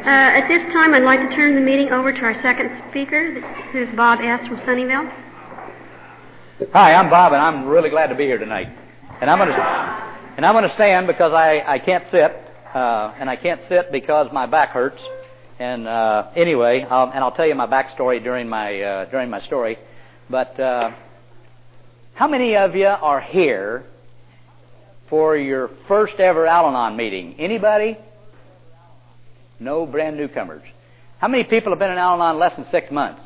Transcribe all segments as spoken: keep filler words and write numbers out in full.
Uh, at this time, I'd like to turn the meeting over to our second speaker, who's Bob S. from Sunnyvale. Hi, I'm Bob, and I'm really glad to be here tonight. And I'm going to and I'm going to stand because I, I can't sit, uh, and I can't sit because my back hurts. And uh, anyway, I'll, and I'll tell you my backstory during my uh, during my story. But uh, how many of you are here for your first ever Al-Anon meeting? Anybody? No brand newcomers. How many people have been in Al-Anon less than six months?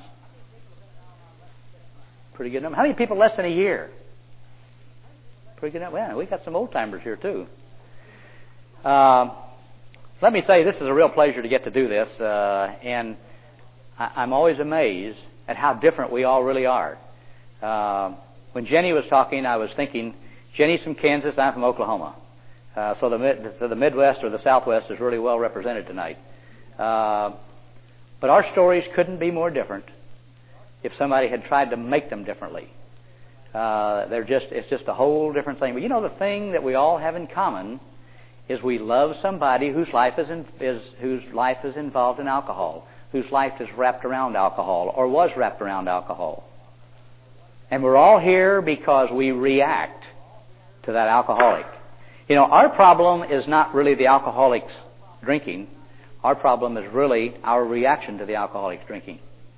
Pretty good number. How many people less than a year? Pretty good number. Well, we got some old timers here too. Uh, let me say, this is a real pleasure to get to do this, uh, and I, I'm always amazed at how different we all really are. Uh, when Jenny was talking, I was thinking, Jenny's from Kansas, I'm from Oklahoma. Uh, so, the mid, so the Midwest or the Southwest is really well represented tonight. Uh, but our stories couldn't be more different if somebody had tried to make them differently. Uh, they're just it's just a whole different thing. But you know, the thing that we all have in common is we love somebody whose life is, in, is whose life is involved in alcohol, whose life is wrapped around alcohol or was wrapped around alcohol. And we're all here because we react to that alcoholic. You know, our problem is not really the alcoholic's drinking. Our problem is really our reaction to the alcoholic's drinking.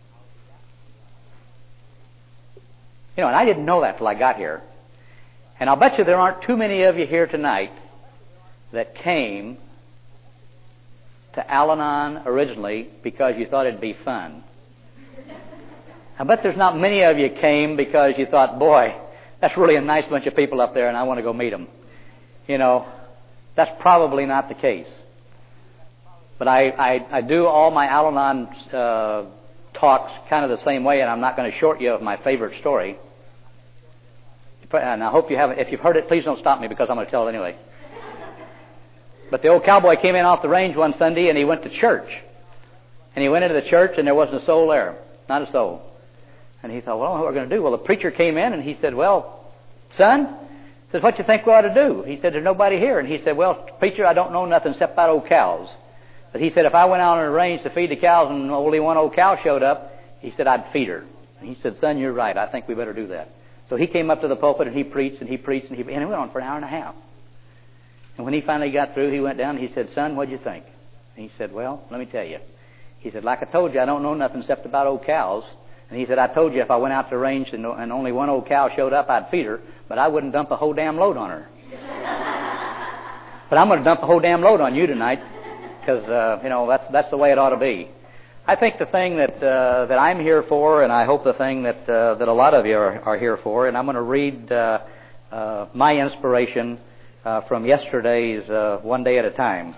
You know, and I didn't know that till I got here. And I'll bet you there aren't too many of you here tonight that came to Al-Anon originally because you thought it'd be fun. I bet there's not many of you came because you thought, boy, that's really a nice bunch of people up there and I want to go meet them. You know, that's probably not the case. But I, I, I do all my Al-Anon uh, talks kind of the same way, and I'm not going to short you of my favorite story. And I hope you haven't. If you've heard it, please don't stop me because I'm going to tell it anyway. But the old cowboy came in off the range one Sunday, and he went to church. And he went into the church, and there wasn't a soul there. Not a soul. And he thought, well, what are we going to do? Well, the preacher came in, and he said, well, son, says, what you think we ought to do? He said, there's nobody here. And he said, well, preacher, I don't know nothing except about old cows. But he said, if I went out on a range to feed the cows and only one old cow showed up, he said, I'd feed her. And he said, son, you're right. I think we better do that. So he came up to the pulpit and he preached and he preached and he, and it went on for an hour and a half. And when he finally got through, he went down and he said, son, what'd you think? And he said, well, let me tell you. He said, like I told you, I don't know nothing except about old cows. And he said, I told you if I went out to the range and, and only one old cow showed up, I'd feed her, but I wouldn't dump a whole damn load on her. But I'm going to dump a whole damn load on you tonight because, uh, you know, that's that's the way it ought to be. I think the thing that uh, that I'm here for, and I hope the thing that uh, that a lot of you are, are here for, and I'm going to read uh, uh, my inspiration uh, from yesterday's uh, One Day at a Time.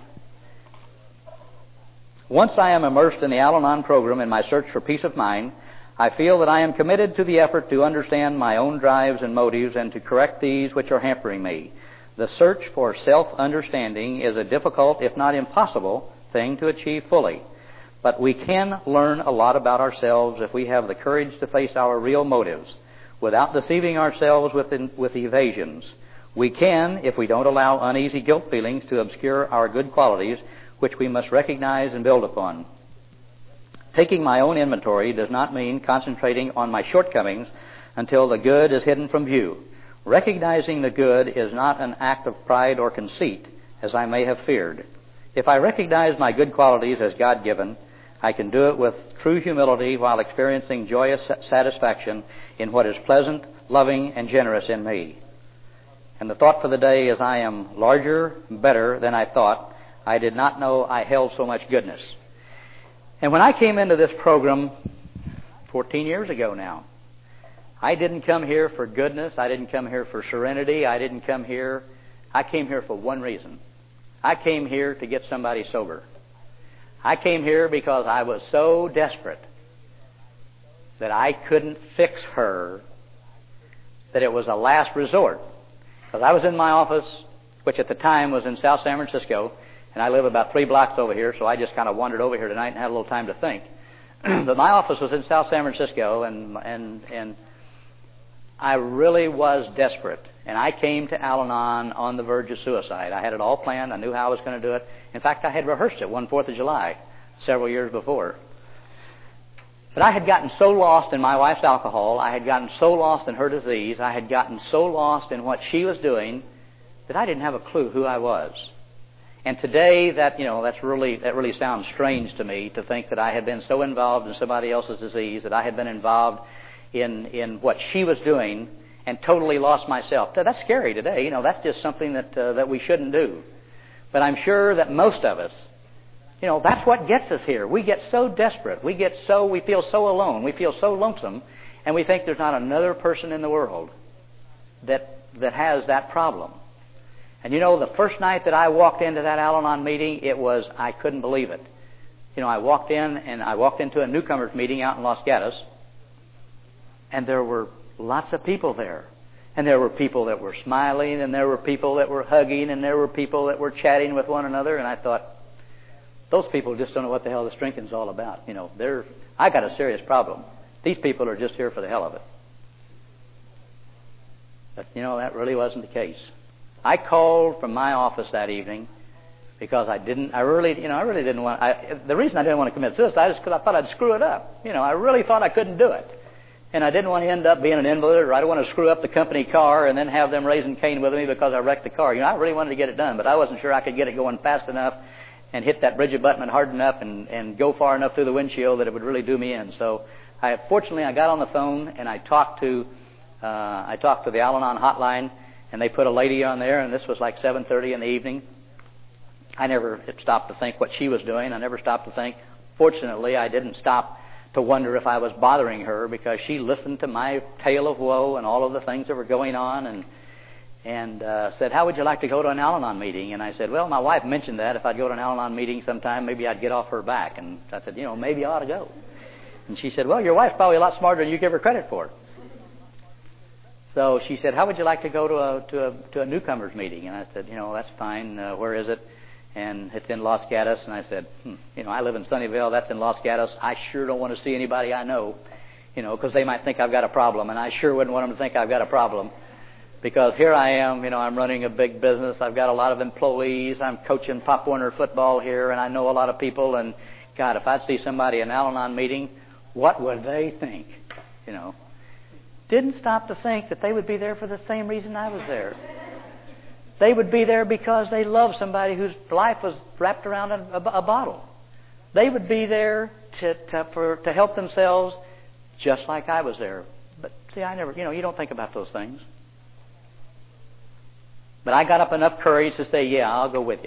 Once I am immersed in the Al-Anon program in my search for peace of mind, I feel that I am committed to the effort to understand my own drives and motives and to correct these which are hampering me. The search for self-understanding is a difficult, if not impossible, thing to achieve fully. But we can learn a lot about ourselves if we have the courage to face our real motives without deceiving ourselves with, in, with evasions. We can, if we don't allow uneasy guilt feelings to obscure our good qualities, which we must recognize and build upon. Taking my own inventory does not mean concentrating on my shortcomings until the good is hidden from view. Recognizing the good is not an act of pride or conceit, as I may have feared. If I recognize my good qualities as God-given, I can do it with true humility while experiencing joyous satisfaction in what is pleasant, loving, and generous in me. And the thought for the day is I am larger, better than I thought. I did not know I held so much goodness. And when I came into this program fourteen years ago now, I didn't come here for goodness. I didn't come here for serenity. I didn't come here. I came here for one reason. I came here to get somebody sober. I came here because I was so desperate that I couldn't fix her, that it was a last resort. Because I was in my office, which at the time was in South San Francisco, and I live about three blocks over here, so I just kind of wandered over here tonight and had a little time to think. But my office was in South San Francisco, and and and I really was desperate. And I came to Al-Anon on the verge of suicide. I had it all planned. I knew how I was going to do it. In fact, I had rehearsed it one Fourth of July. several years before. But I had gotten so lost in my wife's alcohol, I had gotten so lost in her disease, I had gotten so lost in what she was doing that I didn't have a clue who I was. And today, that you know, that's really that really sounds strange to me, to think that I had been so involved in somebody else's disease, that I had been involved in in what she was doing, and totally lost myself. That's scary today. You know, that's just something that uh, that we shouldn't do. But I'm sure that most of us, you know, that's what gets us here. We get so desperate. We get so we feel so alone. We feel so lonesome, and we think there's not another person in the world that that has that problem. And you know, the first night that I walked into that Al-Anon meeting, it was, I couldn't believe it. You know, I walked in, and I walked into a newcomers meeting out in Los Gatos, and there were lots of people there. And there were people that were smiling, and there were people that were hugging, and there were people that were chatting with one another, and I thought, those people just don't know what the hell this drinking's all about. You know, they're, I got a serious problem. These people are just here for the hell of it. But, you know, that really wasn't the case. I called from my office that evening because I didn't, I really, you know, I really didn't want, I, the reason I didn't want to commit suicide is because I thought I'd screw it up. You know, I really thought I couldn't do it. And I didn't want to end up being an invalid, or I don't want to screw up the company car and then have them raising Cain with me because I wrecked the car. You know, I really wanted to get it done, but I wasn't sure I could get it going fast enough and hit that bridge abutment hard enough and, and go far enough through the windshield that it would really do me in. So I, fortunately, I got on the phone and I talked to, uh, I talked to the Al-Anon hotline. And they put a lady on there, and this was like seven thirty in the evening. I never stopped to think what she was doing. I never stopped to think. Fortunately, I didn't stop to wonder if I was bothering her, because she listened to my tale of woe and all of the things that were going on, and and uh, said, how would you like to go to an Al-Anon meeting? And I said, well, my wife mentioned that if I'd go to an Al-Anon meeting sometime, maybe I'd get off her back. And I said, you know, maybe I ought to go. And she said, well, your wife's probably a lot smarter than you give her credit for. So she said, how would you like to go to a to a to a newcomers meeting? And I said, you know, that's fine. Uh, where is it? And it's in Los Gatos. And I said, hmm, you know, I live in Sunnyvale. That's in Los Gatos. I sure don't want to see anybody I know, you know, because they might think I've got a problem. And I sure wouldn't want them to think I've got a problem, because here I am, you know, I'm running a big business. I've got a lot of employees. I'm coaching Pop Warner football here, and I know a lot of people. And God, if I'd see somebody in an Al-Anon meeting, what would they think? You know. Didn't stop to think that they would be there for the same reason I was there. They would be there because they love somebody whose life was wrapped around a, a, a bottle. They would be there to to, for, to help themselves, just like I was there. But see, I never, you know, you don't think about those things. But I got up enough courage to say, yeah, I'll go with you.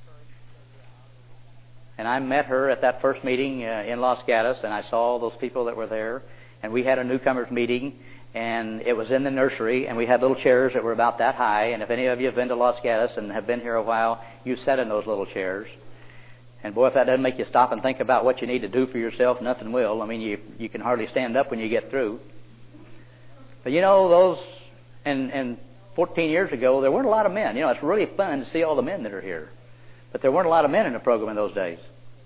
And I met her at that first meeting uh, in Los Gatos, and I saw all those people that were there, and we had a newcomers meeting. And it was in the nursery, and we had little chairs that were about that high. And if any of you have been to Los Gatos and have been here a while, you sat in those little chairs. And boy, if that doesn't make you stop and think about what you need to do for yourself, nothing will. I mean, you you can hardly stand up when you get through. But you know, those, and, and fourteen years ago, there weren't a lot of men. You know, it's really fun to see all the men that are here. But there weren't a lot of men in the program in those days.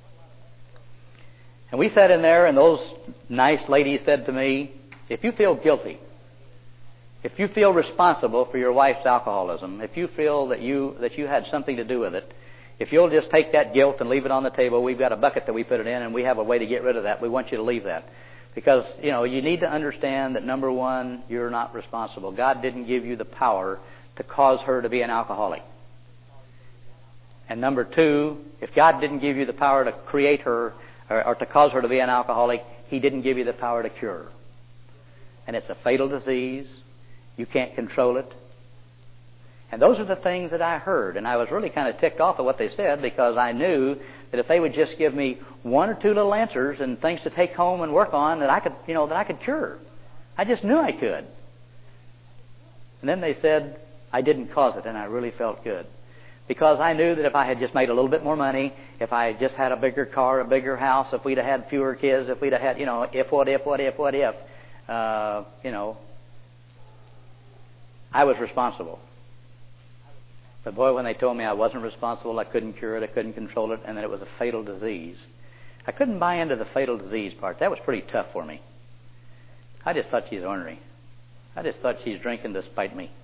And we sat in there, and those nice ladies said to me, if you feel guilty, if you feel responsible for your wife's alcoholism, if you feel that you that you had something to do with it, if you'll just take that guilt and leave it on the table, we've got a bucket that we put it in, and we have a way to get rid of that. We want you to leave that. Because, you know, you need to understand that, number one, you're not responsible. God didn't give you the power to cause her to be an alcoholic. And number two, if God didn't give you the power to create her or, or to cause her to be an alcoholic, He didn't give you the power to cure her. And it's a fatal disease. You can't control it. And those are the things that I heard. And I was really kind of ticked off at what they said, because I knew that if they would just give me one or two little answers and things to take home and work on, that I could, you know, that I could cure. I just knew I could. And then they said I didn't cause it, and I really felt good. Because I knew that if I had just made a little bit more money, if I had just had a bigger car, a bigger house, if we'd have had fewer kids, if we'd have had, you know, if, what, if, what, if, what, if, Uh, you know, I was responsible. But boy, when they told me I wasn't responsible, I couldn't cure it, I couldn't control it, and that it was a fatal disease, I couldn't buy into the fatal disease part. That was pretty tough for me. I just thought she's ornery. I just thought she's drinking to spite me.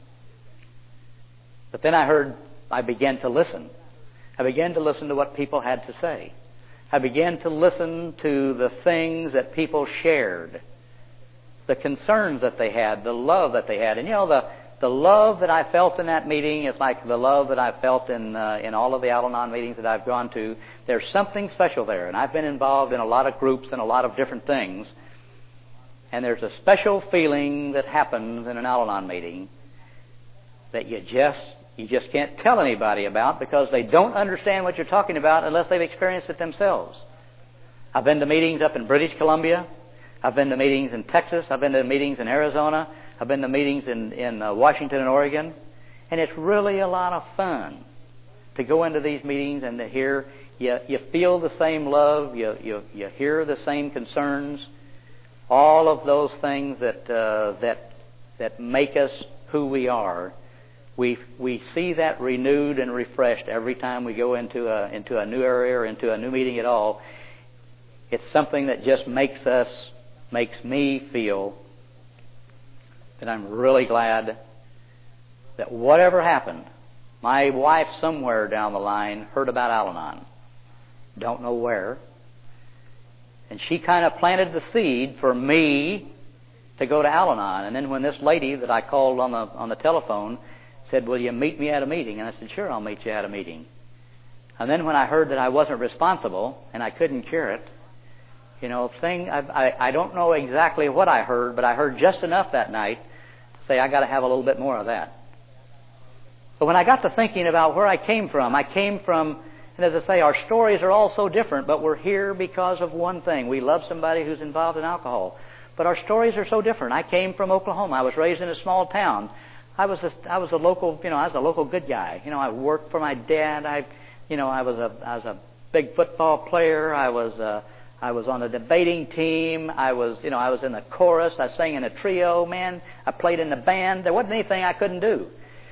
But then I heard, I began to listen. I began to listen to what people had to say. I began to listen to the things that people shared, the concerns that they had, the love that they had. And you know, the, the love that I felt in that meeting is like the love that I felt in, uh, in all of the Al-Anon meetings that I've gone to. There's something special there. And I've been involved in a lot of groups and a lot of different things. And there's a special feeling that happens in an Al-Anon meeting that you just you just can't tell anybody about because they don't understand what you're talking about unless they've experienced it themselves. I've been to meetings up in British Columbia. I've been to meetings in Texas. I've been to meetings in Arizona. I've been to meetings in, in uh, Washington and Oregon. And it's really a lot of fun to go into these meetings and to hear, you, you feel the same love, you, you, you hear the same concerns, all of those things that, uh, that, that make us who we are. We we see that renewed and refreshed every time we go into a into a new area or into a new meeting at all. It's something that just makes us, makes me feel that I'm really glad that whatever happened, my wife somewhere down the line heard about Al-Anon. Don't know where. And she kind of planted the seed for me to go to Al-Anon. And then when this lady that I called on the on the telephone said, "Will you meet me at a meeting?" And I said, "Sure, I'll meet you at a meeting." And then when I heard that I wasn't responsible and I couldn't cure it, you know, thing I, I, I don't know exactly what I heard, but I heard just enough that night to say I got to have a little bit more of that. But when I got to thinking about where I came from, I came from, and as I say, our stories are all so different, but we're here because of one thing. We love somebody who's involved in alcohol. But our stories are so different. I came from Oklahoma. I was raised in a small town. I was a, I was a local, you know, I was a local good guy. You know, I worked for my dad. I, you know, I was a, I was a big football player. I was, a, I was on the debating team. I was, you know, I was in the chorus. I sang in a trio. Man, I played in the band. There wasn't anything I couldn't do.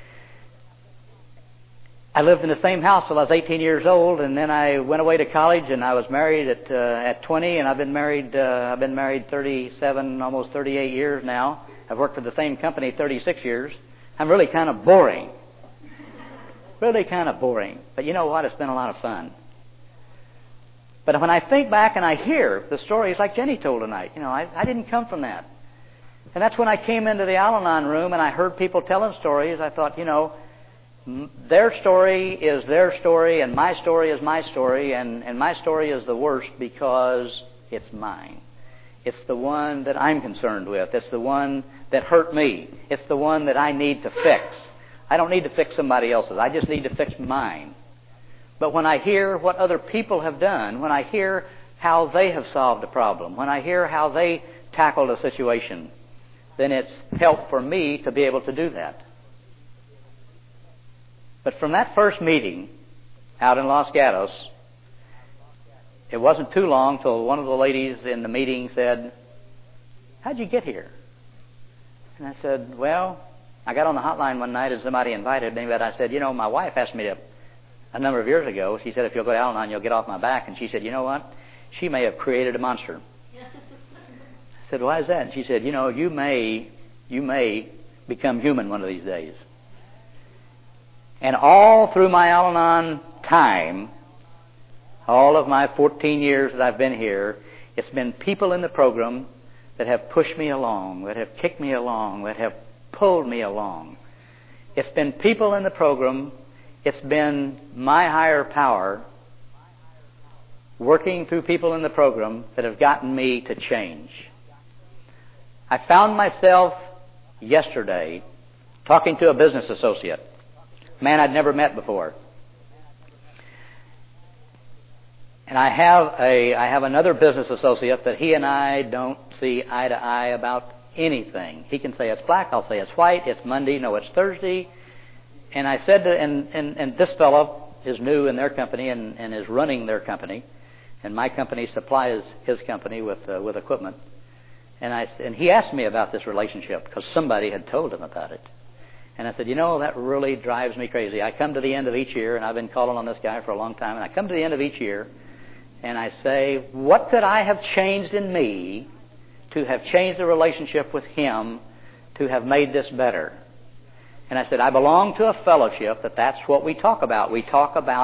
I lived in the same house till I was eighteen years old, and then I went away to college, and I was married at uh, at twenty, and I've been married. Uh, I've been married thirty-seven, almost thirty-eight years now. I've worked for the same company thirty-six years. I'm really kind of boring. Really kind of boring. But you know what? It's been a lot of fun. But when I think back and I hear the stories like Jenny told tonight, you know, I, I didn't come from that. And that's when I came into the Al-Anon room and I heard people telling stories. I thought, you know, their story is their story and my story is my story, and, and my story is the worst because it's mine. It's the one that I'm concerned with. It's the one that hurt me. It's the one that I need to fix. I don't need to fix somebody else's. I just need to fix mine. But when I hear what other people have done, when I hear how they have solved a problem, when I hear how they tackled a situation, then it's help for me to be able to do that. But from that first meeting out in Los Gatos, it wasn't too long till one of the ladies in the meeting said, "How'd you get here?" And I said, "Well, I got on the hotline one night and somebody invited me, but I said, you know, my wife asked me to, a number of years ago, she said, if you'll go to Al-Anon, you'll get off my back." And she said, "You know what? She may have created a monster." I said, "Why is that?" And she said, "You know, you may, you may become human one of these days." And all through my Al-Anon time, all of my fourteen years that I've been here, it's been people in the program that have pushed me along, that have kicked me along, that have pulled me along. It's been people in the program, it's been my higher power working through people in the program that have gotten me to change. I found myself yesterday talking to a business associate, a man I'd never met before. And I have a I have another business associate that he and I don't see eye to eye about anything. He can say it's black, I'll say it's white, it's Monday, no, it's Thursday. And I said to, and, and, and this fellow is new in their company and, and is running their company, and my company supplies his company with uh, with equipment. And I and he asked me about this relationship because somebody had told him about it. And I said, you know, that really drives me crazy. I come to the end of each year, and I've been calling on this guy for a long time, and I come to the end of each year, and I say, what could I have changed in me to have changed the relationship with him to have made this better? And I said, I belong to a fellowship that that's what we talk about. We talk about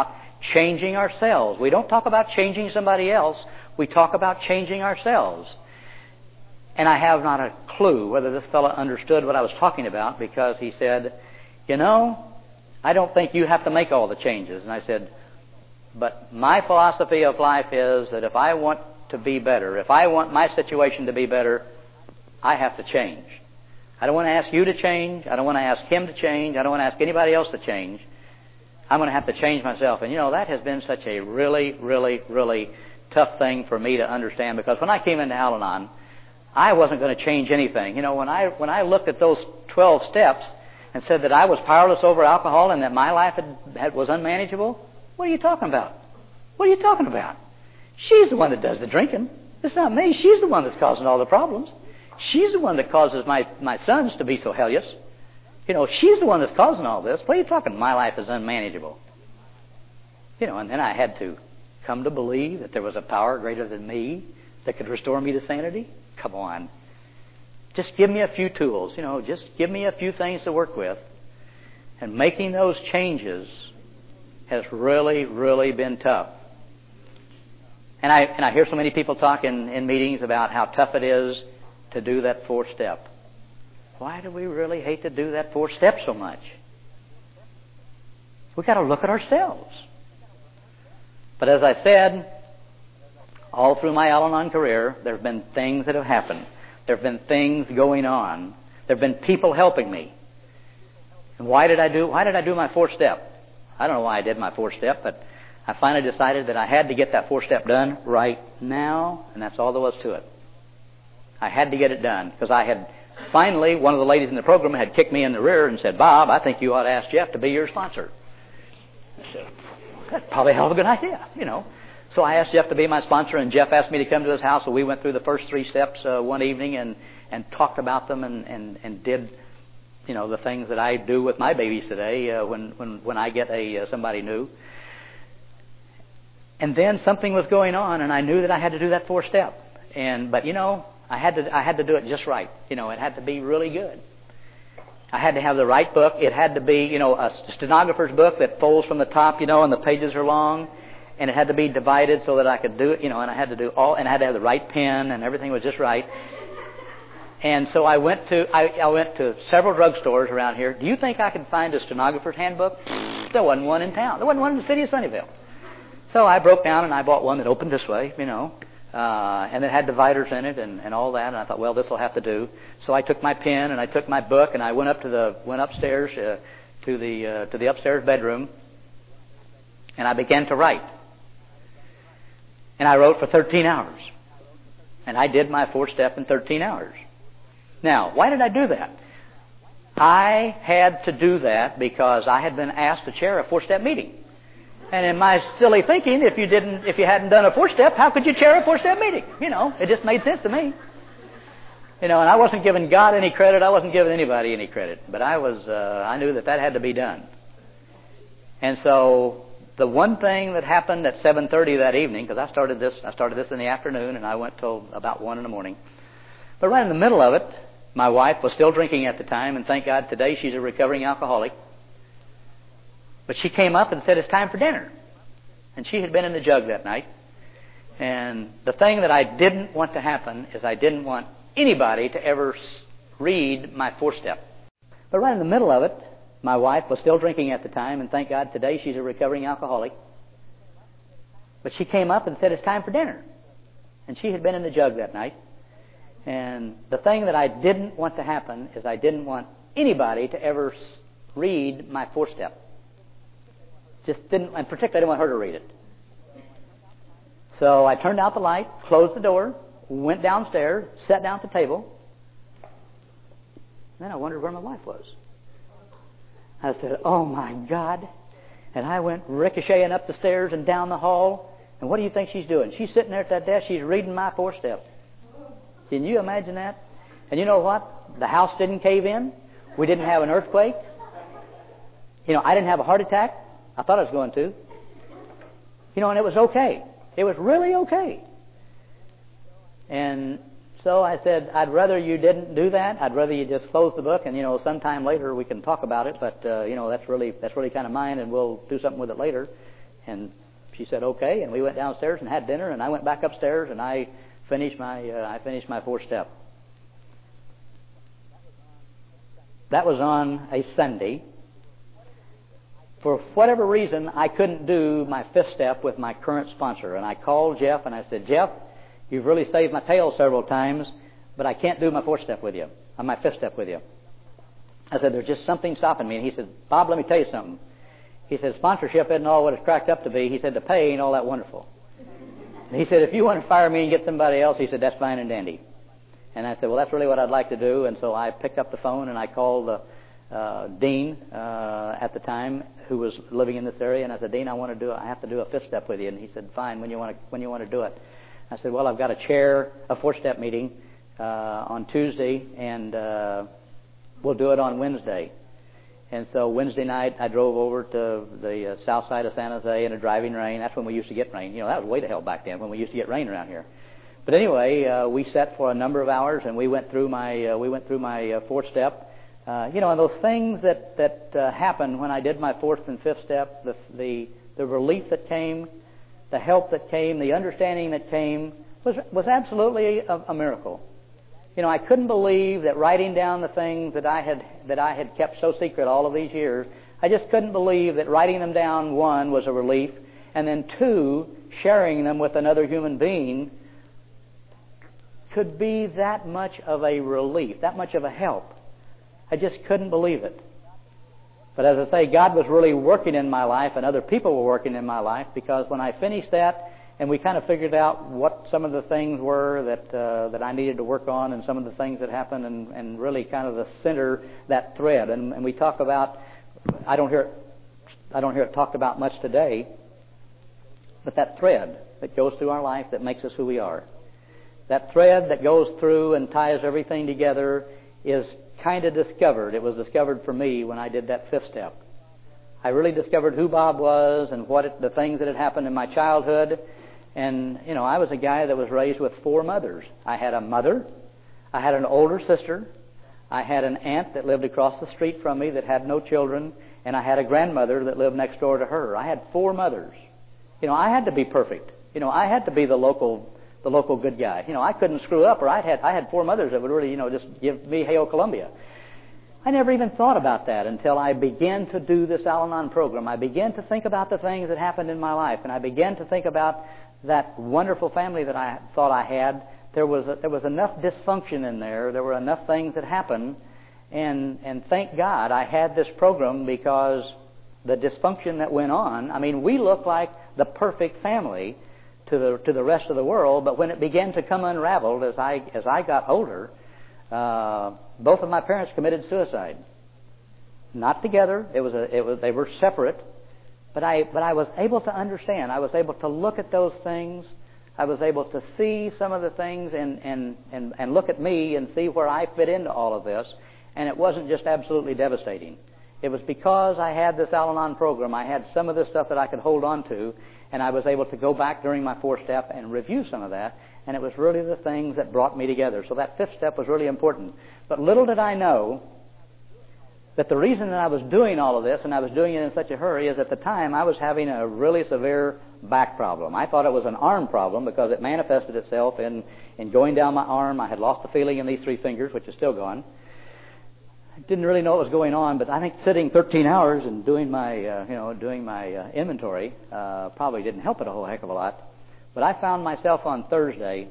changing ourselves. We don't talk about changing somebody else. We talk about changing ourselves. And I have not a clue whether this fellow understood what I was talking about, because he said, you know, I don't think you have to make all the changes. And I said, but my philosophy of life is that if I want to be better, if I want my situation to be better, I have to change. I don't want to ask you to change. I don't want to ask him to change. I don't want to ask anybody else to change. I'm going to have to change myself. And you know, that has been such a really, really, really tough thing for me to understand, because when I came into Al-Anon, I wasn't going to change anything. You know, when I when I looked at those twelve steps and said that I was powerless over alcohol and that my life had, had, was unmanageable, what are you talking about? What are you talking about? She's the one that does the drinking. It's not me. She's the one that's causing all the problems. She's the one that causes my, my sons to be so hellish. You know, she's the one that's causing all this. What are you talking? My life is unmanageable. You know, and then I had to come to believe that there was a power greater than me that could restore me to sanity. Come on. Just give me a few tools. You know, just give me a few things to work with. And making those changes has really, really been tough. And I and I hear so many people talk in, in meetings about how tough it is to do that fourth step. Why do we really hate to do that fourth step so much? We've got to look at ourselves. But as I said, all through my Al-Anon career, there have been things that have happened. There have been things going on. There have been people helping me. And why did I do why did I do my fourth step? I don't know why I did my fourth step, but I finally decided that I had to get that fourth step done right now, and that's all there was to it. I had to get it done, because I had finally, one of the ladies in the program had kicked me in the rear and said, Bob, I think you ought to ask Jeff to be your sponsor. I said, that's probably a hell of a good idea, you know. So I asked Jeff to be my sponsor, and Jeff asked me to come to his house, so we went through the first three steps uh, one evening and, and talked about them and, and, and did, you know, the things that I do with my babies today uh, when, when, when I get a uh, somebody new. And then something was going on, and I knew that I had to do that fourth step. And but you know, I had to I had to do it just right. You know, it had to be really good. I had to have the right book. It had to be, you know, a stenographer's book that folds from the top, you know, and the pages are long, and it had to be divided so that I could do it, you know, and I had to do all, and I had to have the right pen, and everything was just right. And so I went to I, I went to several drugstores around here. Do you think I could find a stenographer's handbook? There wasn't one in town. There wasn't one in the city of Sunnyvale. So I broke down and I bought one that opened this way, you know, uh, and it had dividers in it and, and all that. And I thought, well, this will have to do. So I took my pen and I took my book and I went up to the went upstairs uh, to the uh, to the upstairs bedroom, and I began to write. And I wrote for thirteen hours, and I did my fourth step in thirteen hours. Now, why did I do that? I had to do that because I had been asked to chair a four-step meeting. And in my silly thinking, if you didn't, if you hadn't done a four-step, how could you chair a four-step meeting? You know, it just made sense to me. You know, and I wasn't giving God any credit. I wasn't giving anybody any credit. But I was, uh, I knew that that had to be done. And so the one thing that happened at seven thirty that evening, because I started this, I started this in the afternoon, and I went till about one in the morning. But right in the middle of it, my wife was still drinking at the time, and thank God today she's a recovering alcoholic. But she came up and said, it's time for dinner. And she had been in the jug that night. And the thing that I didn't want to happen is I didn't want anybody to ever read my fourth step. But right in the middle of it, my wife was still drinking at the time, and thank God today she's a recovering alcoholic. But she came up and said, it's time for dinner. And she had been in the jug that night. And the thing that I didn't want to happen is I didn't want anybody to ever read my fourth step. Just didn't, and particularly I didn't want her to read it. So I turned out the light, closed the door, went downstairs, sat down at the table. Then I wondered where my wife was. I said, oh my God. And I went ricocheting up the stairs and down the hall. And what do you think she's doing? She's sitting there at that desk, she's reading my fourth step. Can you imagine that? And you know what? The house didn't cave in. We didn't have an earthquake. You know, I didn't have a heart attack. I thought I was going to. You know, and it was okay. It was really okay. And so I said, I'd rather you didn't do that. I'd rather you just close the book, and, you know, sometime later we can talk about it. But, uh, you know, that's really that's really kind of mine, and we'll do something with it later. And she said, okay, and we went downstairs and had dinner, and I went back upstairs, and I finished my uh, I finished my fourth step. That was on a Sunday. For whatever reason, I couldn't do my fifth step with my current sponsor, and I called Jeff, and I said, Jeff, you've really saved my tail several times, but I can't do my fourth step with you, or my fifth step with you. I said, there's just something stopping me. And he said, Bob, let me tell you something. He said, sponsorship isn't all what it's cracked up to be. He said, the pay ain't all that wonderful. And he said, if you want to fire me and get somebody else, he said, that's fine and dandy. And I said, well, that's really what I'd like to do. And so I picked up the phone and I called the uh, Dean uh, at the time, who was living in this area. And I said, Dean, I want to do I have to do a fifth step with you. And he said, fine, when you want to when you want to do it. I said, well, I've got to chair a four-step meeting uh, on Tuesday, and uh, we'll do it on Wednesday. And so Wednesday night, I drove over to the uh, south side of San Jose in a driving rain. That's when we used to get rain. You know, that was way to hell back then, when we used to get rain around here. But anyway, uh, we sat for a number of hours, and we went through my uh, we went through my uh, fourth step. Uh, you know, and those things that that uh, happened when I did my fourth and fifth step, the the the relief that came, the help that came, the understanding that came, was was absolutely a, a miracle. You know, I couldn't believe that writing down the things that I had that I had kept so secret all of these years, I just couldn't believe that writing them down, one, was a relief, and then two, sharing them with another human being could be that much of a relief, that much of a help. I just couldn't believe it. But as I say, God was really working in my life, and other people were working in my life, because when I finished that, and we kind of figured out what some of the things were that uh, that I needed to work on, and some of the things that happened, and, and really kind of the center, that thread. And, and we talk about, I don't hear it, I don't hear it talked about much today, but that thread that goes through our life that makes us who we are. That thread that goes through and ties everything together is kind of discovered. It was discovered for me when I did that fifth step. I really discovered who Bob was and what it, the things that had happened in my childhood. And, you know, I was a guy that was raised with four mothers. I had a mother, I had an older sister, I had an aunt that lived across the street from me that had no children, and I had a grandmother that lived next door to her. I had four mothers. You know, I had to be perfect. You know, I had to be the local the local good guy. You know, I couldn't screw up, or I had I had four mothers that would really, you know, just give me Hail Columbia. I never even thought about that until I began to do this Al-Anon program. I began to think about the things that happened in my life, and I began to think about that wonderful family that I thought I had. There was a, there was enough dysfunction in there. There were enough things that happened, and and thank God I had this program, because the dysfunction that went on. I mean, we look like the perfect family to the to the rest of the world, but when it began to come unraveled as I as I got older, uh, both of my parents committed suicide. Not together. It was a it was they were separate, but I but I was able to understand. I was able to look at those things. I was able to see some of the things and and and, and look at me and see where I fit into all of this. And it wasn't just absolutely devastating. It was because I had this Al-Anon program. I had some of this stuff that I could hold on to. And I was able to go back during my fourth step and review some of that. And it was really the things that brought me together. So that fifth step was really important. But little did I know that the reason that I was doing all of this, and I was doing it in such a hurry, is at the time I was having a really severe back problem. I thought it was an arm problem because it manifested itself in, in going down my arm. I had lost the feeling in these three fingers, which is still gone. I didn't really know what was going on, but I think sitting thirteen hours and doing my, uh, you know, doing my uh, inventory uh, probably didn't help it a whole heck of a lot. But I found myself on Thursday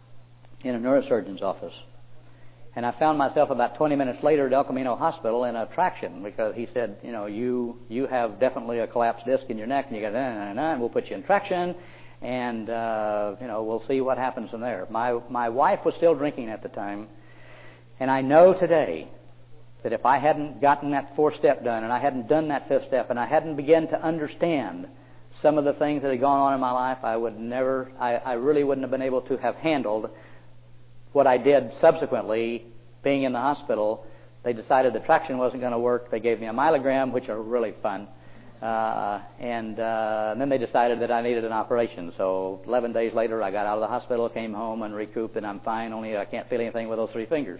in a neurosurgeon's office, and I found myself about twenty minutes later at El Camino Hospital in a traction, because he said, you know, you you have definitely a collapsed disc in your neck, and you got nah, nah, nah, and we'll put you in traction, and uh, you know, we'll see what happens from there. My my wife was still drinking at the time, and I know today that if I hadn't gotten that fourth step done, and I hadn't done that fifth step, and I hadn't begun to understand some of the things that had gone on in my life, I would never, I, I really wouldn't have been able to have handled what I did subsequently, being in the hospital. They decided the traction wasn't going to work. They gave me a myelogram, which are really fun. Uh, and, uh, and then they decided that I needed an operation. So eleven days later, I got out of the hospital, came home, and recouped, and I'm fine, only I can't feel anything with those three fingers.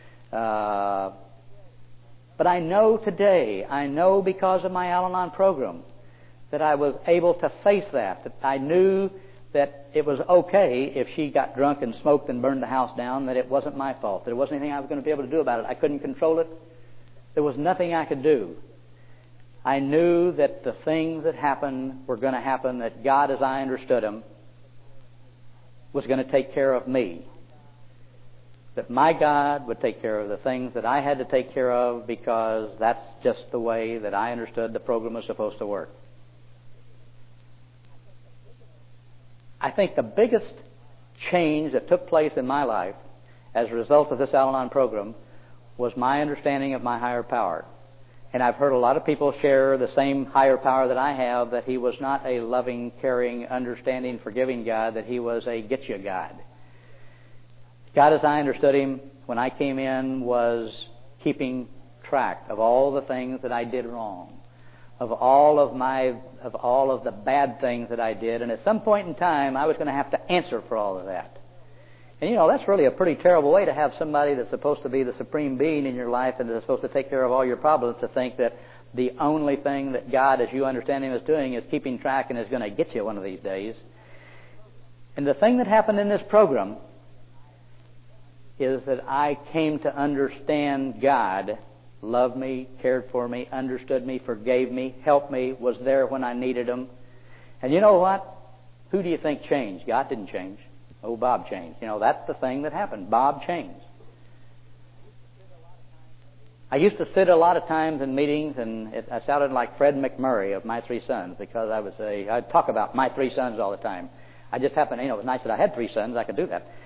Uh, But I know today, I know because of my Al-Anon program, that I was able to face that, that I knew that it was okay if she got drunk and smoked and burned the house down, that it wasn't my fault. There wasn't anything I was going to be able to do about it. I couldn't control it. There was nothing I could do. I knew that the things that happened were going to happen, that God, as I understood Him, was going to take care of me. That my God would take care of the things that I had to take care of, because that's just the way that I understood the program was supposed to work. I think the biggest change that took place in my life as a result of this Al-Anon program was my understanding of my higher power. And I've heard a lot of people share the same higher power that I have, that He was not a loving, caring, understanding, forgiving God, that He was a get-you God. God, as I understood Him when I came in, was keeping track of all the things that I did wrong, of all of my, of all of the bad things that I did, and at some point in time, I was going to have to answer for all of that. And you know, that's really a pretty terrible way to have somebody that's supposed to be the supreme being in your life and is supposed to take care of all your problems, to think that the only thing that God, as you understand Him, is doing is keeping track and is going to get you one of these days. And the thing that happened in this program is that I came to understand God loved me, cared for me, understood me, forgave me, helped me, was there when I needed Him. And you know what? Who do you think changed? God didn't change. Oh, Bob changed. You know, that's the thing that happened. Bob changed. I used to sit a lot of times in meetings, and it, I sounded like Fred McMurray of My Three Sons, because I was a, I'd talk about my three sons all the time. I just happened, you know, it was nice that I had three sons. I could do that.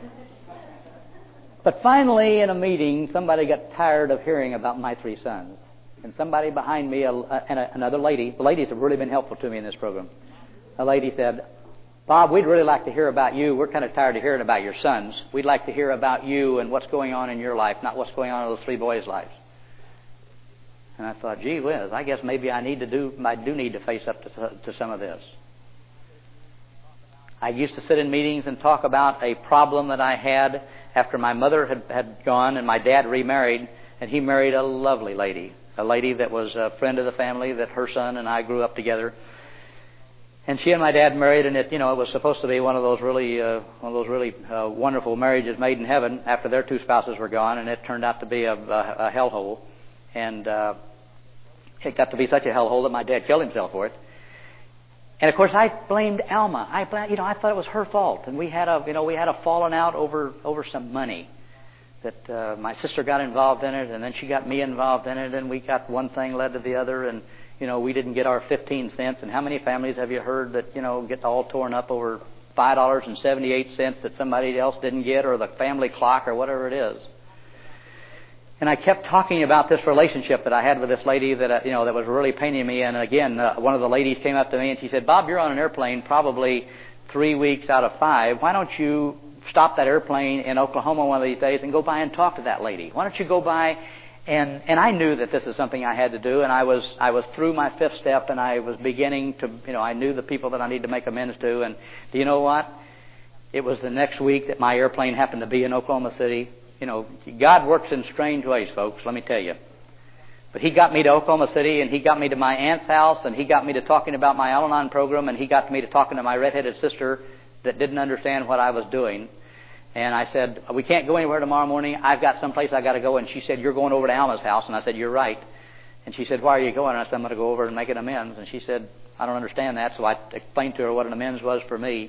But finally, in a meeting, somebody got tired of hearing about my three sons. And somebody behind me, a, a, and a, another lady, the ladies have really been helpful to me in this program. A lady said, Bob, we'd really like to hear about you. We're kind of tired of hearing about your sons. We'd like to hear about you and what's going on in your life, not what's going on in those three boys' lives. And I thought, gee whiz, I guess maybe I need to do, I do need to face up to, to some of this. I used to sit in meetings and talk about a problem that I had after my mother had, had gone and my dad remarried, and he married a lovely lady, a lady that was a friend of the family, that her son and I grew up together. And she and my dad married, and it, you know, it was supposed to be one of those really, uh, one of those really uh, wonderful marriages made in heaven after their two spouses were gone, and it turned out to be a, a, a hellhole. And uh, it got to be such a hellhole that my dad killed himself for it. And of course, I blamed Alma. I, blamed, you know, I thought it was her fault, and we had a, you know, we had a falling out over over some money. That uh, my sister got involved in it, and then she got me involved in it, and we got one thing led to the other, and you know, we didn't get our fifteen cents. And how many families have you heard that, you know, get all torn up over five dollars and seventy-eight cents that somebody else didn't get, or the family clock, or whatever it is? And I kept talking about this relationship that I had with this lady that, uh, you know, that was really paining me. And again, uh, one of the ladies came up to me and she said, Bob, you're on an airplane probably three weeks out of five. Why don't you stop that airplane in Oklahoma one of these days and go by and talk to that lady? Why don't you go by? And and I knew that this is something I had to do, and I was I was through my fifth step, and I was beginning to, you know, I knew the people that I need to make amends to. And do you know what? It was the next week that my airplane happened to be in Oklahoma City. You know, God works in strange ways, folks, let me tell you. But He got me to Oklahoma City, and He got me to my aunt's house, and He got me to talking about my Al-Anon program, and He got me to talking to my redheaded sister that didn't understand what I was doing. And I said, we can't go anywhere tomorrow morning. I've got someplace I've got to go. And she said, you're going over to Alma's house. And I said, you're right. And she said, why are you going? And I said, I'm going to go over and make an amends. And she said, I don't understand that. So I explained to her what an amends was for me.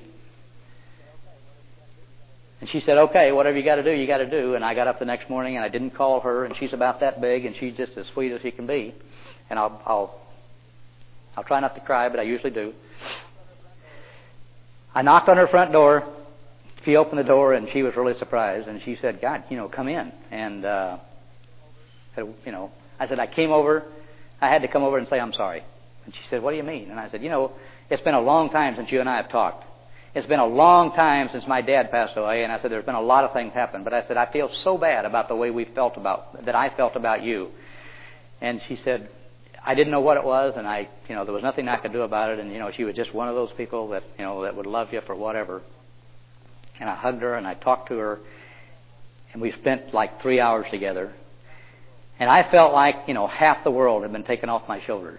And she said, okay, whatever you got to do, you got to do. And I got up the next morning, and I didn't call her. And she's about that big, and she's just as sweet as she can be. And I'll, I'll, I'll try not to cry, but I usually do. I knocked on her front door. She opened the door, and she was really surprised. And she said, God, you know, come in. And, uh, said, you know, I said, I came over. I had to come over and say I'm sorry. And she said, what do you mean? And I said, you know, it's been a long time since you and I have talked. It's been a long time since my dad passed away. And I said, there's been a lot of things happen. But I said, I feel so bad about the way we felt about, that I felt about you. And she said, I didn't know what it was, and I, you know, there was nothing I could do about it. And, you know, she was just one of those people that, you know, that would love you for whatever. And I hugged her, and I talked to her, and we spent like three hours together. And I felt like, you know, half the world had been taken off my shoulders.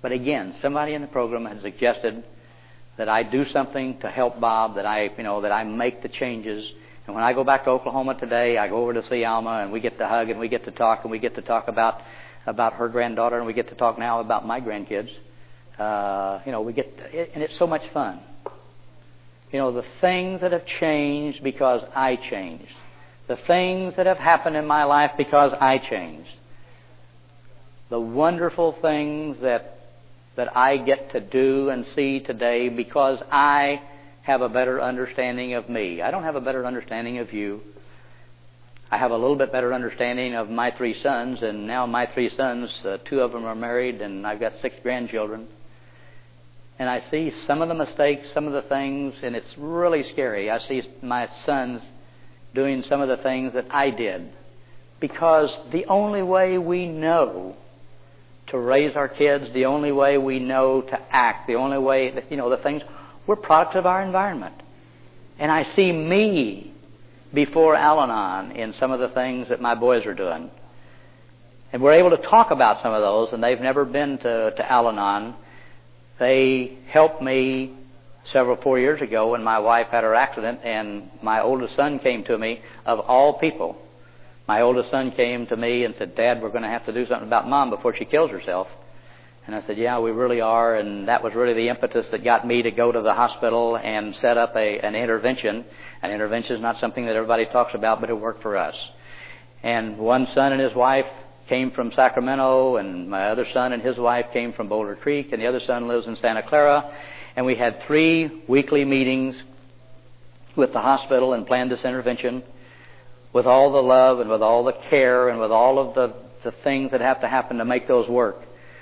But again, somebody in the program had suggested that I do something to help Bob, that I, you know, that I make the changes. And when I go back to Oklahoma today, I go over to see Alma, and we get to hug, and we get to talk, and we get to talk about about her granddaughter, and we get to talk now about my grandkids. Uh, you know, we get, to, and it's so much fun. You know, the things that have changed because I changed. The things that have happened in my life because I changed. The wonderful things that that I get to do and see today because I have a better understanding of me. I don't have a better understanding of you. I have a little bit better understanding of my three sons, and now my three sons, uh, two of them are married, and I've got six grandchildren. And I see some of the mistakes, some of the things, and it's really scary. I see my sons doing some of the things that I did, because the only way we know to raise our kids, the only way we know to act, the only way, that, you know, the things, we're products of our environment. And I see me before Al-Anon in some of the things that my boys are doing. And we're able to talk about some of those, and they've never been to, to Al-Anon. They helped me several, four years ago when my wife had her accident, and my oldest son came to me, of all people. My oldest son came to me and said, "Dad, we're going to have to do something about Mom before she kills herself." And I said, "Yeah, we really are." And that was really the impetus that got me to go to the hospital and set up a, an intervention. An intervention is not something that everybody talks about, but it worked for us. And one son and his wife came from Sacramento, and my other son and his wife came from Boulder Creek, and the other son lives in Santa Clara. And we had three weekly meetings with the hospital and planned this intervention with all the love and with all the care and with all of the, the things that have to happen to make those work.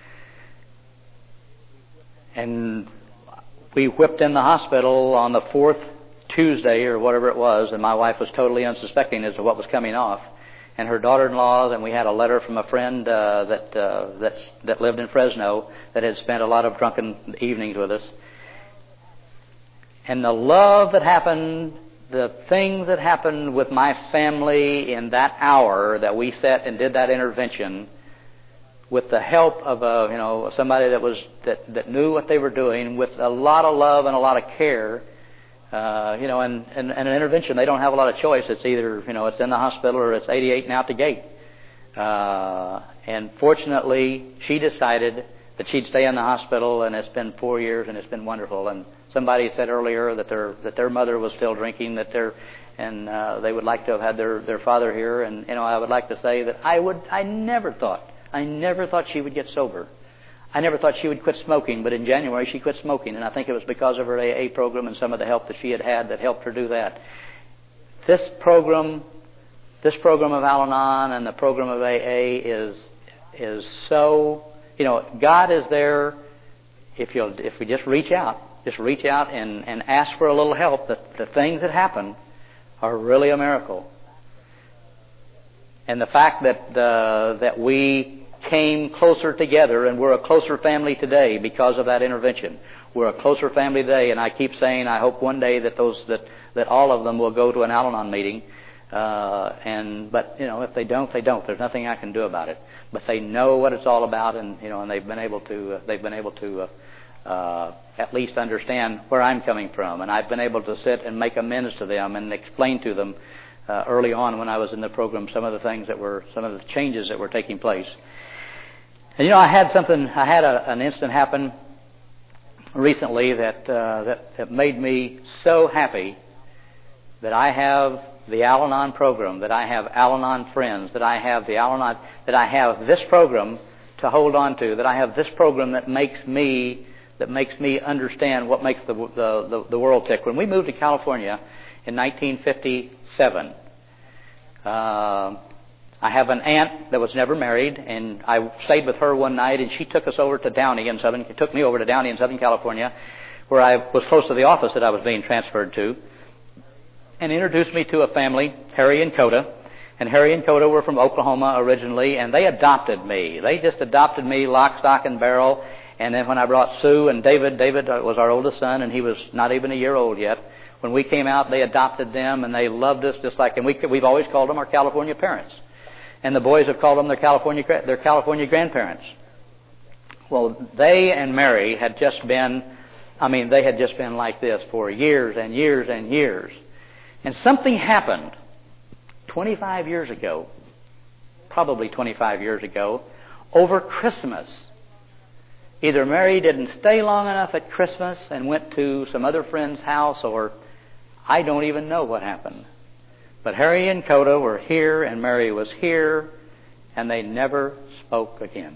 And we whipped in the hospital on the fourth Tuesday or whatever it was, and my wife was totally unsuspecting as to what was coming off. And her daughter-in-law, and we had a letter from a friend uh, that uh, that's, that lived in Fresno that had spent a lot of drunken evenings with us. And the love that happened, the things that happened with my family in that hour that we sat and did that intervention, with the help of a, you know, somebody that was that, that knew what they were doing, with a lot of love and a lot of care, uh, you know, and, and, and an intervention, they don't have a lot of choice. It's either, you know, it's in the hospital or it's eighty-eight and out the gate. Uh, and fortunately, she decided that she'd stay in the hospital, and it's been four years, and it's been wonderful. And somebody said earlier that their that their mother was still drinking, that their and uh, they would like to have had their, their father here. And you know, I would like to say that I would I never thought I never thought she would get sober. I never thought she would quit smoking, but in January she quit smoking, and I think it was because of her A A program and some of the help that she had had that helped her do that. This program, this program of Al-Anon and the program of A A is is so, you know, God is there if you if we just reach out. Just reach out and, and ask for a little help. The, the things that happen are really a miracle. And the fact that uh, that we came closer together, and we're a closer family today because of that intervention. We're a closer family today, and I keep saying I hope one day that those that, that all of them will go to an Al-Anon meeting. Uh, and but you know, if they don't, they don't. There's nothing I can do about it. But they know what it's all about, and you know, and they've been able to uh, they've been able to. Uh, Uh, at least understand where I'm coming from. And I've been able to sit and make amends to them and explain to them uh, early on when I was in the program some of the things that were, some of the changes that were taking place. And you know, I had something, I had a, an incident happen recently that, uh, that that made me so happy that I have the Al-Anon program, that I have Al-Anon friends, that I have the Al-Anon, that I have this program to hold on to, that I have this program that makes me that makes me understand what makes the, the, the, the world tick. When we moved to California in nineteen fifty-seven, uh, I have an aunt that was never married, and I stayed with her one night, and she took us over to Downey in Southern, took me over to Downey in Southern California, where I was close to the office that I was being transferred to, and introduced me to a family, Harry and Coda. And Harry and Coda were from Oklahoma originally, and they adopted me. They just adopted me lock, stock, and barrel. And then when I brought Sue and David, David was our oldest son, and he was not even a year old yet. When we came out, they adopted them, and they loved us just like, and we, we've always called them our California parents. And the boys have called them their California, their California grandparents. Well, they and Mary had just been, I mean, they had just been like this for years and years and years. And something happened twenty-five years ago, probably twenty-five years ago, over Christmas. Either Mary didn't stay long enough at Christmas and went to some other friend's house, or I don't even know what happened. But Harry and Coda were here, and Mary was here, and they never spoke again.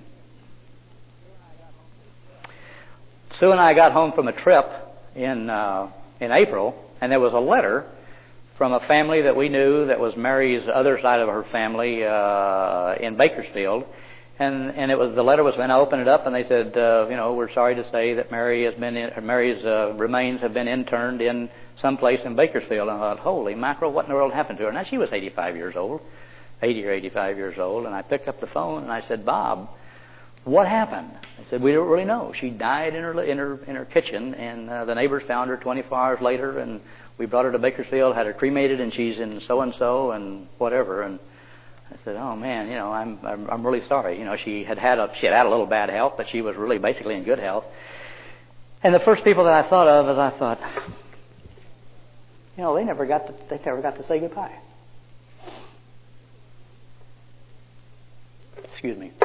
Sue and I got home from a trip in uh, in April, and there was a letter from a family that we knew that was Mary's other side of her family uh, in Bakersfield. And and it was the letter was when I opened it up, and they said, uh, you know, we're sorry to say that Mary has been in, Mary's uh, remains have been interned in some place in Bakersfield. And I thought, holy mackerel, what in the world happened to her? Now she was eighty-five years old, eighty or eighty-five years old, and I picked up the phone and I said, Bob, what happened? I said, we don't really know. She died in her in her in her kitchen, and uh, the neighbors found her twenty-four hours later, and we brought her to Bakersfield, had her cremated, and she's in so and so and whatever. And I said, "Oh man, you know, I'm I'm, I'm really sorry. You know, she had had a she had had a little bad health, but she was really basically in good health." And the first people that I thought of is I thought, you know, they never got to they never got to say goodbye. Excuse me.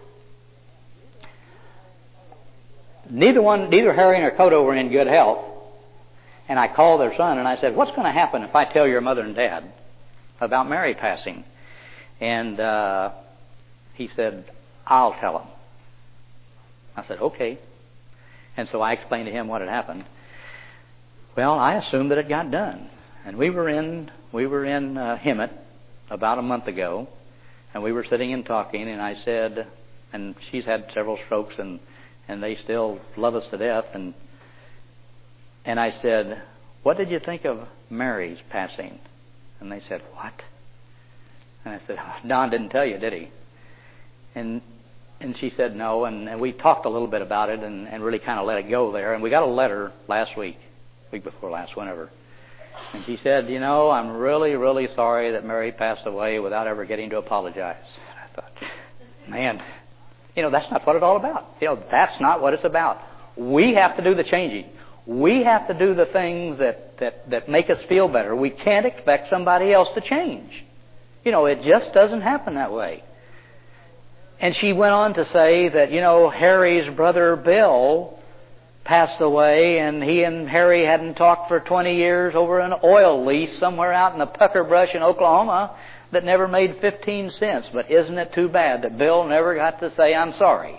Neither one, neither Harry nor Coda were in good health. And I called their son and I said, "What's going to happen if I tell your mother and dad about Mary passing?" And uh, he said, "I'll tell them." I said, "Okay." And so I explained to him what had happened. Well, I assumed that it got done. And we were in we were in uh, Hemet about a month ago, and we were sitting and talking, and I said, and she's had several strokes, and, and they still love us to death, and and I said, "What did you think of Mary's passing?" And they said, "What?" And I said, "Don didn't tell you, did he?" And and she said no, and, and we talked a little bit about it and, and really kind of let it go there. And we got a letter last week, week before last, whenever. And she said, "You know, I'm really, really sorry that Mary passed away without ever getting to apologize." I thought, man, you know, that's not what it's all about. You know, that's not what it's about. We have to do the changing. We have to do the things that, that, that make us feel better. We can't expect somebody else to change. You know, it just doesn't happen that way. And she went on to say that, you know, Harry's brother Bill passed away, and he and Harry hadn't talked for twenty years over an oil lease somewhere out in the pucker brush in Oklahoma that never made fifteen cents. But isn't it too bad that Bill never got to say, "I'm sorry"?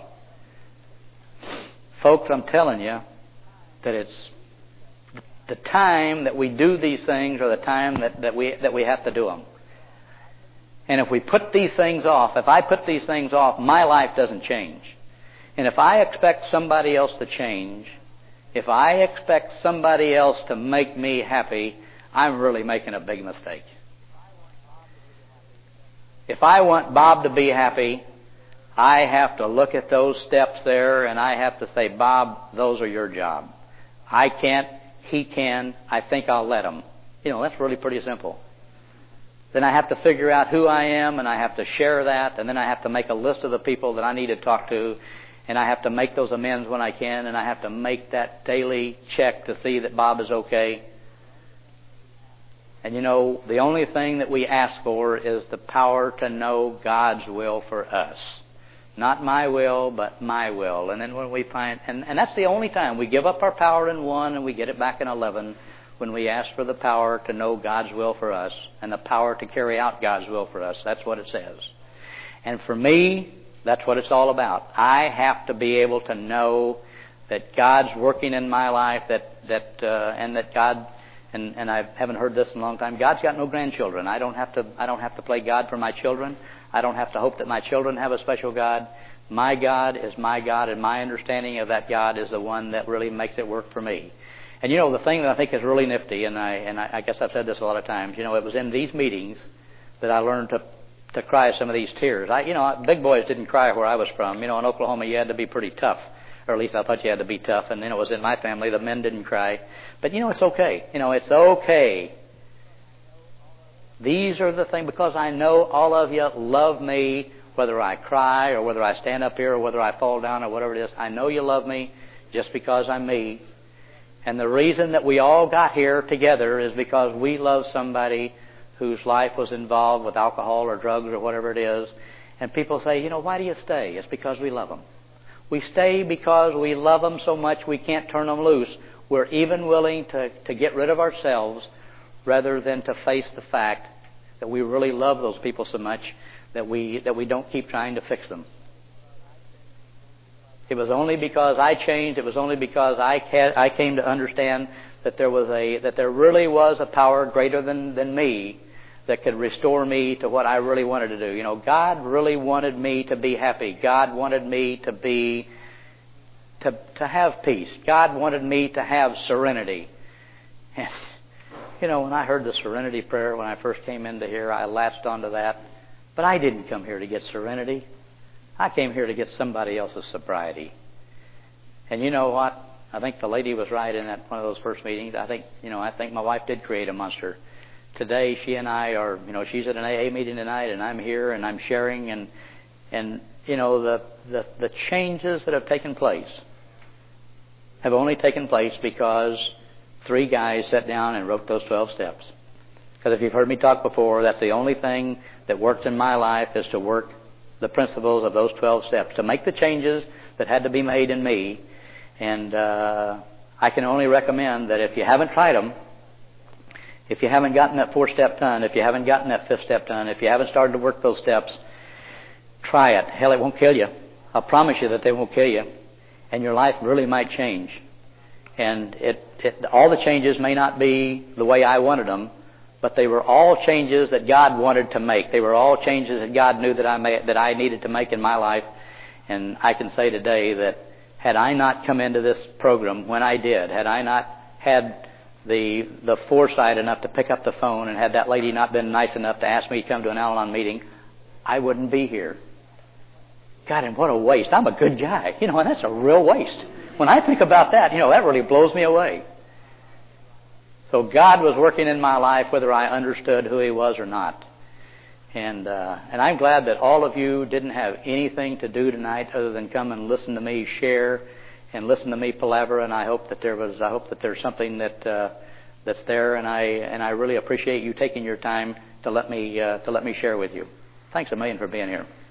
Folks, I'm telling you that it's the time that we do these things or the time that, that we that we have to do them. And if we put these things off, if I put these things off, my life doesn't change. And if I expect somebody else to change, if I expect somebody else to make me happy, I'm really making a big mistake. If I want Bob to be happy, I have to look at those steps there and I have to say, "Bob, those are your job. I can't, he can, I think I'll let him." You know, that's really pretty simple. Then I have to figure out who I am, and I have to share that, and then I have to make a list of the people that I need to talk to, and I have to make those amends when I can, and I have to make that daily check to see that Bob is okay. And you know, the only thing that we ask for is the power to know God's will for us. Not my will, but my will. And then when we find, and, and that's the only time we give up our power in one and we get it back in eleven, when we ask for the power to know God's will for us and the power to carry out God's will for us. That's what it says. And for me, that's what it's all about. I have to be able to know that God's working in my life, that that uh, and that God, and, and I haven't heard this in a long time, God's got no grandchildren. I don't have to I don't have to play God for my children. I don't have to hope that my children have a special God. My God is my God, and my understanding of that God is the one that really makes it work for me. And you know, the thing that I think is really nifty, and I and I, I guess I've said this a lot of times, you know, it was in these meetings that I learned to to cry some of these tears. I, you know, big boys didn't cry where I was from. You know, in Oklahoma you had to be pretty tough, or at least I thought you had to be tough. And then it was in my family, the men didn't cry. But you know, it's okay. You know, it's okay. These are the things, because I know all of you love me whether I cry or whether I stand up here or whether I fall down or whatever it is. I know you love me just because I'm me. And the reason that we all got here together is because we love somebody whose life was involved with alcohol or drugs or whatever it is. And people say, you know, why do you stay? It's because we love them. We stay because we love them so much we can't turn them loose. We're even willing to, to get rid of ourselves rather than to face the fact that we really love those people so much that we that we don't keep trying to fix them. It was only because I changed, it was only because I ca- I came to understand that there was a that there really was a power greater than, than me that could restore me to what I really wanted to do. You know, God really wanted me to be happy. God wanted me to be to to have peace. God wanted me to have serenity. And you know, when I heard the serenity prayer when I first came into here, I latched onto that. But I didn't come here to get serenity. I came here to get somebody else's sobriety. And you know what? I think the lady was right in that one of those first meetings. I think, you know, I think my wife did create a monster. Today, she and I are, you know, she's at an A A meeting tonight, and I'm here, and I'm sharing, and, and you know, the, the, the changes that have taken place have only taken place because three guys sat down and wrote those twelve steps. Because if you've heard me talk before, that's the only thing that worked in my life is to work the principles of those twelve steps, to make the changes that had to be made in me. And uh, I can only recommend that if you haven't tried them, if you haven't gotten that four-step done, if you haven't gotten that fifth step done, if you haven't started to work those steps, try it. Hell, it won't kill you. I'll promise you that they won't kill you. And your life really might change. And it, it, all the changes may not be the way I wanted them, but they were all changes that God wanted to make. They were all changes that God knew that I made, that I needed to make in my life. And I can say today that had I not come into this program when I did, had I not had the the foresight enough to pick up the phone, and had that lady not been nice enough to ask me to come to an Al-Anon meeting, I wouldn't be here. God, and what a waste. I'm a good guy. You know, and that's a real waste. When I think about that, you know, that really blows me away. So God was working in my life whether I understood who He was or not. And uh, and I'm glad that all of you didn't have anything to do tonight other than come and listen to me share and listen to me palaver. And I hope that there was I hope that there's something that uh, that's there. And I and I really appreciate you taking your time to let me uh, to let me share with you. Thanks a million for being here.